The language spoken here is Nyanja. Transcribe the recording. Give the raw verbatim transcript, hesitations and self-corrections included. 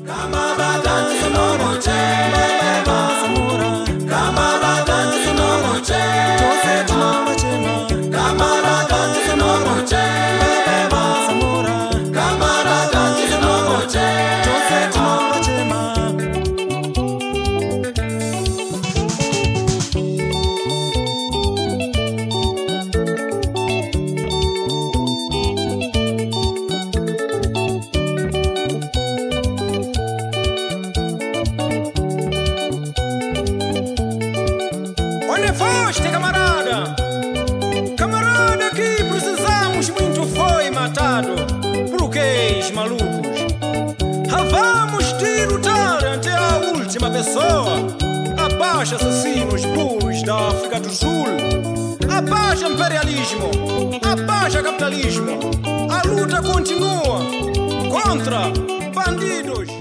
Onde foste, camarada? Camarada, que precisamos muito foi matado por queis malucos. Ah, vamos tirotar até a última pessoa. Abaixa assassinos burros da África do Sul. Abaixa imperialismo. Abaixa capitalismo. A luta continua contra bandidos.